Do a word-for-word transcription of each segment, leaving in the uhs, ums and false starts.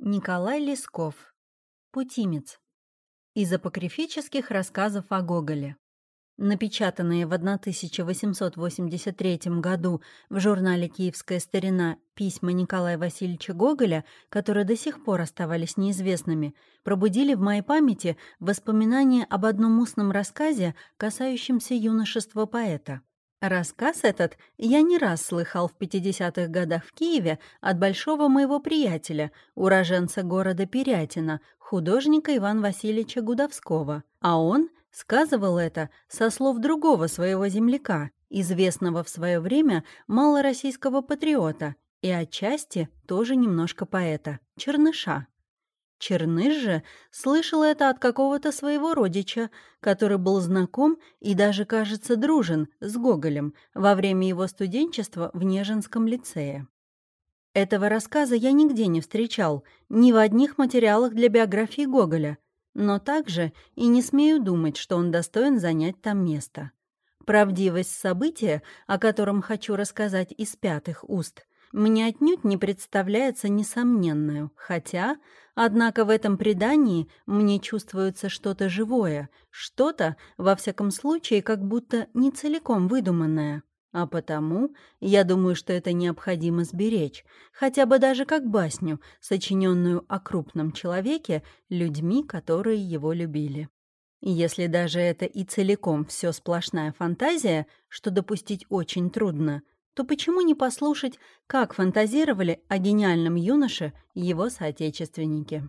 Николай Лесков. Путимец. Из апокрифических рассказов о Гоголе. Напечатанные в тысяча восемьсот восемьдесят третьем году в журнале «Киевская старина» письма Николая Васильевича Гоголя, которые до сих пор оставались неизвестными, пробудили в моей памяти воспоминания об одном устном рассказе, касающемся юношества поэта. Рассказ этот я не раз слыхал в пятидесятых годах в Киеве от большого моего приятеля, уроженца города Пирятина, художника Ивана Васильевича Гудовского, а он сказывал это со слов другого своего земляка, известного в свое время малороссийского патриота и отчасти тоже немножко поэта, Черныша. Черныш же слышал это от какого-то своего родича, который был знаком и даже, кажется, дружен с Гоголем во время его студенчества в Нежинском лицее. Этого рассказа я нигде не встречал, ни в одних материалах для биографии Гоголя, но также и не смею думать, что он достоин занять там место. Правдивость события, о котором хочу рассказать из пятых уст, мне отнюдь не представляется несомненную, хотя, однако в этом предании мне чувствуется что-то живое, что-то, во всяком случае, как будто не целиком выдуманное. А потому я думаю, что это необходимо сберечь, хотя бы даже как басню, сочиненную о крупном человеке людьми, которые его любили. И если даже это и целиком все сплошная фантазия, что допустить очень трудно, то почему не послушать, как фантазировали о гениальном юноше его соотечественники?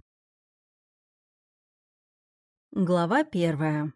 Глава первая.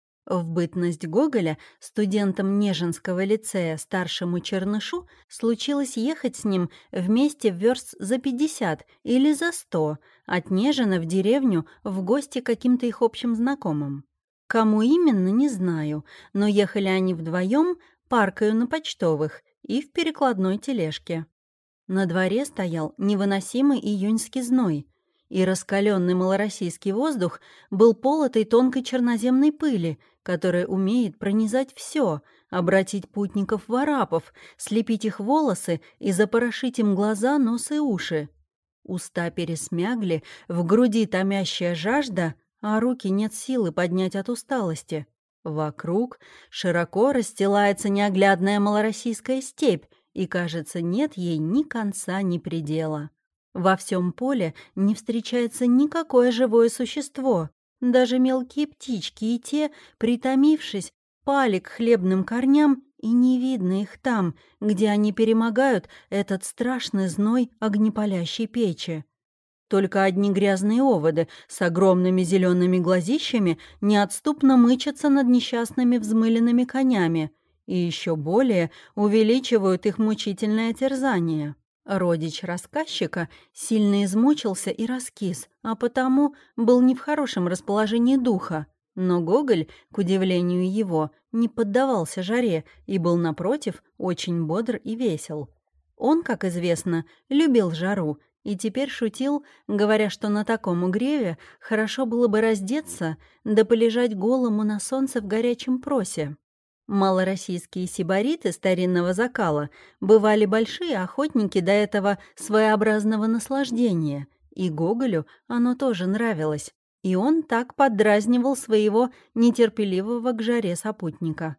В бытность Гоголя студентам Нежинского лицея старшему Чернышу случилось ехать с ним вместе в верст за пятьдесят или за сто от Нежина в деревню в гости к каким-то их общим знакомым. Кому именно, не знаю, но ехали они вдвоем паркою на почтовых и в перекладной тележке. На дворе стоял невыносимый июньский зной, и раскаленный малороссийский воздух был полотой тонкой черноземной пыли, которая умеет пронизать все, обратить путников в арапов, слепить их волосы и запорошить им глаза, нос и уши. Уста пересмягли, в груди томящая жажда, а руки нет силы поднять от усталости. Вокруг широко расстилается неоглядная малороссийская степь, и, кажется, нет ей ни конца, ни предела. Во всем поле не встречается никакое живое существо, даже мелкие птички, и те, притомившись, пали к хлебным корням, и не видно их там, где они перемогают этот страшный зной огнепалящей печи. Только одни грязные оводы с огромными зелеными глазищами неотступно мычатся над несчастными взмыленными конями и еще более увеличивают их мучительное терзание. Родич рассказчика сильно измучился и раскис, а потому был не в хорошем расположении духа. Но Гоголь, к удивлению его, не поддавался жаре и был, напротив, очень бодр и весел. Он, как известно, любил жару, и теперь шутил, говоря, что на таком угреве хорошо было бы раздеться да полежать голому на солнце в горячем просе. Малороссийские сибариты старинного закала бывали большие охотники до этого своеобразного наслаждения, и Гоголю оно тоже нравилось, и он так поддразнивал своего нетерпеливого к жаре сопутника.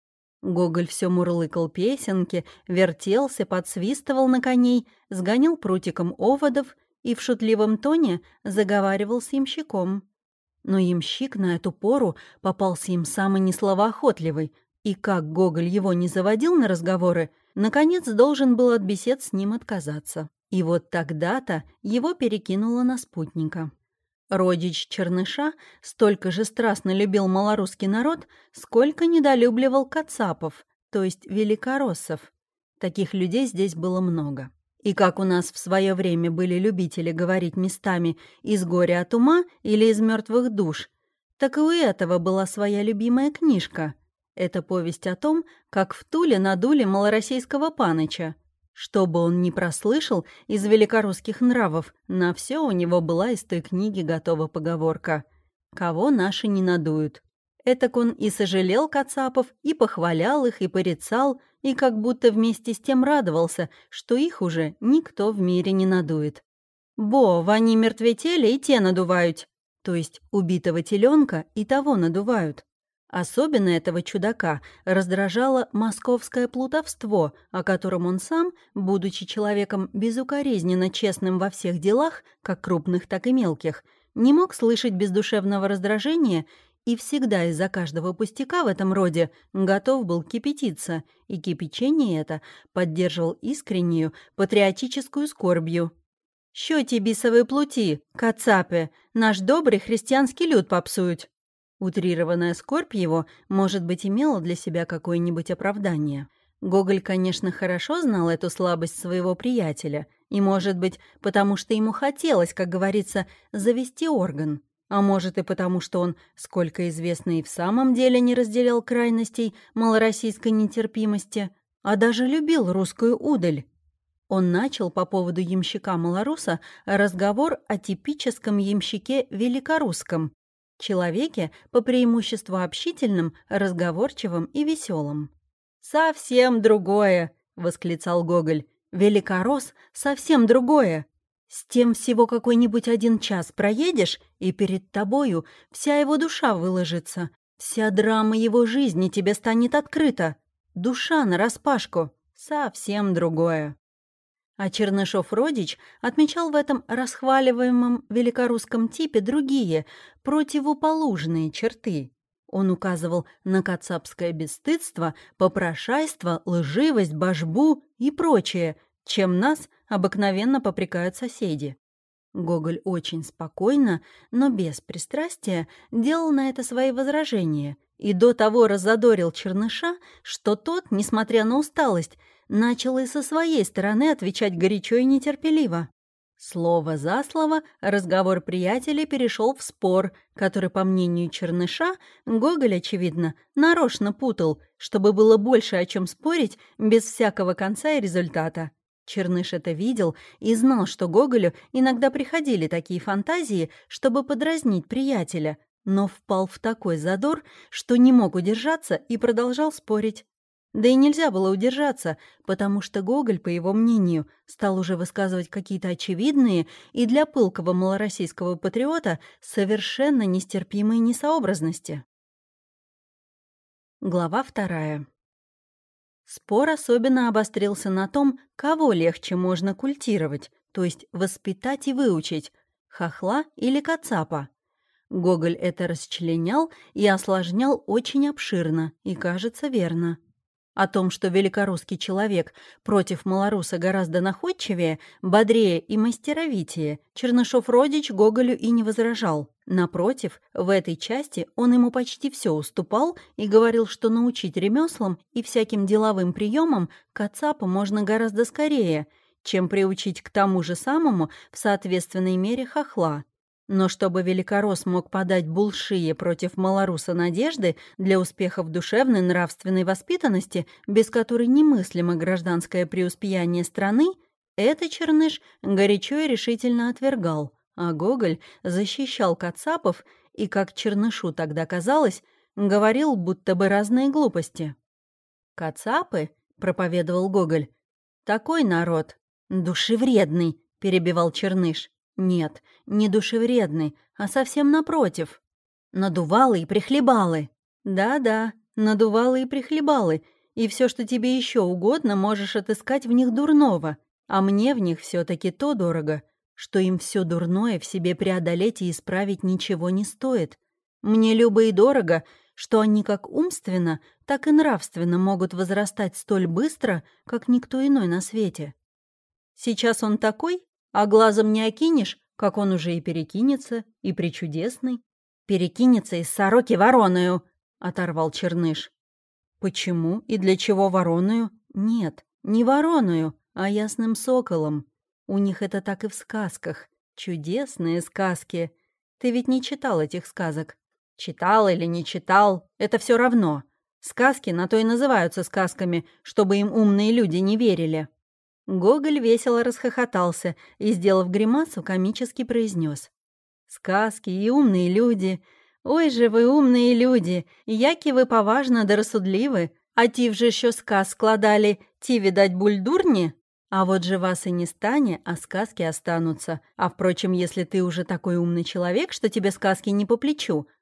Гоголь все мурлыкал песенки, вертелся, подсвистывал на коней, сгонил прутиком оводов и в шутливом тоне заговаривал с ямщиком. Но ямщик на эту пору попался им самый несловоохотливый, и как Гоголь его не заводил на разговоры, наконец должен был от бесед с ним отказаться. И вот тогда-то его перекинуло на спутника. Родич Черныша столько же страстно любил малорусский народ, сколько недолюбливал кацапов, то есть великороссов. Таких людей здесь было много. И как у нас в свое время были любители говорить местами «из горя от ума» или «из мертвых душ», так и у этого была своя любимая книжка. Это повесть о том, как в Туле надули малороссийского паныча. Что бы он ни прослышал из великорусских нравов, на все у него была из той книги готова поговорка «Кого наши не надуют». Этак он и сожалел кацапов, и похвалял их, и порицал, и как будто вместе с тем радовался, что их уже никто в мире не надует. Бо, вони мертветели и те надувают, то есть убитого теленка и того надувают. Особенно этого чудака раздражало московское плутовство, о котором он сам, будучи человеком безукоризненно честным во всех делах, как крупных, так и мелких, не мог слышать без душевного раздражения и всегда из-за каждого пустяка в этом роде готов был кипятиться, и кипячение это поддерживал искреннюю патриотическую скорбью. «Що ті бісові плоти, кацапи, наш добрый христианский люд попсуют». Утрированная скорбь его, может быть, имела для себя какое-нибудь оправдание. Гоголь, конечно, хорошо знал эту слабость своего приятеля, и, может быть, потому что ему хотелось, как говорится, завести орган, а может и потому, что он, сколько известно, и в самом деле не разделял крайностей малороссийской нетерпимости, а даже любил русскую удаль. Он начал по поводу ямщика-малоруса разговор о типическом ямщике великорусском, человеке по преимуществу общительном, разговорчивом и веселом. «Совсем другое!» — восклицал Гоголь. «Великорос — совсем другое! С тем всего какой-нибудь один час проедешь, и перед тобою вся его душа выложится, вся драма его жизни тебе станет открыта. Душа нараспашку. Совсем другое!» А Чернышов-Родич отмечал в этом расхваливаемом великорусском типе другие, противоположные черты. Он указывал на кацапское бесстыдство, попрошайство, лживость, божбу и прочее, чем нас обыкновенно попрекают соседи. Гоголь очень спокойно, но без пристрастия делал на это свои возражения и до того раззадорил Черныша, что тот, несмотря на усталость, начал и со своей стороны отвечать горячо и нетерпеливо. Слово за слово разговор приятелей перешел в спор, который, по мнению Черныша, Гоголь, очевидно, нарочно путал, чтобы было больше о чем спорить без всякого конца и результата. Черныш это видел и знал, что Гоголю иногда приходили такие фантазии, чтобы подразнить приятеля, но впал в такой задор, что не мог удержаться и продолжал спорить. Да и нельзя было удержаться, потому что Гоголь, по его мнению, стал уже высказывать какие-то очевидные и для пылкого малороссийского патриота совершенно нестерпимые несообразности. Глава вторая. Спор особенно обострился на том, кого легче можно культивировать, то есть воспитать и выучить — хохла или кацапа. Гоголь это расчленял и осложнял очень обширно и, кажется, верно. О том, что великорусский человек против малоруса гораздо находчивее, бодрее и мастеровитее, Чернышов-Родич Гоголю и не возражал. Напротив, в этой части он ему почти все уступал и говорил, что научить ремеслам и всяким деловым приемам кацапа можно гораздо скорее, чем приучить к тому же самому в соответственной мере хохла. Но чтобы великорос мог подать булшие против малоруса надежды для успехов душевной нравственной воспитанности, без которой немыслимо гражданское преуспеяние страны, это Черныш горячо и решительно отвергал, а Гоголь защищал кацапов и, как Чернышу тогда казалось, говорил будто бы разные глупости. «Кацапы», — проповедовал Гоголь, — «такой народ, душевредный», — перебивал Черныш. «Нет, не душевредный, а совсем напротив. Надувалы и прихлебалы». «Да-да, надувалы и прихлебалы, и все, что тебе еще угодно, можешь отыскать в них дурного, а мне в них все таки то дорого, что им все дурное в себе преодолеть и исправить ничего не стоит. Мне любо и дорого, что они как умственно, так и нравственно могут возрастать столь быстро, как никто иной на свете. Сейчас он такой, а глазом не окинешь, как он уже и перекинется, и причудесный». «Перекинется из сороки вороною», — оторвал Черныш. «Почему и для чего вороною? Нет, не вороною, а ясным соколом. У них это так и в сказках. Чудесные сказки. Ты ведь не читал этих сказок?» «Читал или не читал, это все равно. Сказки на то и называются сказками, чтобы им умные люди не верили». Гоголь весело расхохотался и, сделав гримасу, комически произнес: «Сказки и умные люди. Ой же вы умные люди, яки вы поважно да рассудливы, а ті вже що сказ складали, ті, видать, бульдурні? А вот же вас и не станет, а сказки останутся. А впрочем, если ты уже такой умный человек, что тебе сказки не по плечу,